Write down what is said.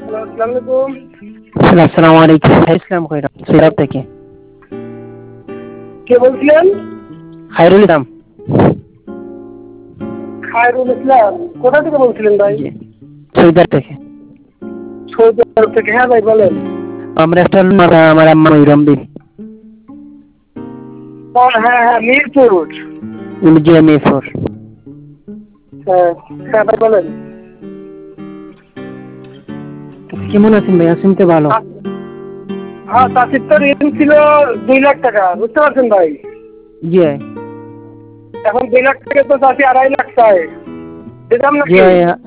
আসসালামু আসসালামু আলাইকুম। ইসলাম কইরা সিরাপ থেকে কে বলছিলেন? খায়রুল ইসলাম। খায়রুল ইসলাম। কোথা থেকে বলছিলেন ভাই? জি, সৈদার থেকে। সৌদি আরব থেকে। হ্যাঁ ভাই বলেন। আমরা একটা আমার আম্মা ময়ূরম দিন হ্যাঁ হ্যাঁ, মিরপুর। জি মিরপুর। হ্যাঁ হ্যাঁ ভাই বলেন। কেমন আছেন ভাই? আছেন তো ভালো? হ্যাঁ, তাসির তো ঋণ ছিল 2 লাখ টাকা, বুঝতে পারছেন ভাই? জি এখন 2 লাখ টাকা তো চাষি 2.5 লাখ চায়, দিতাম নাকি? জি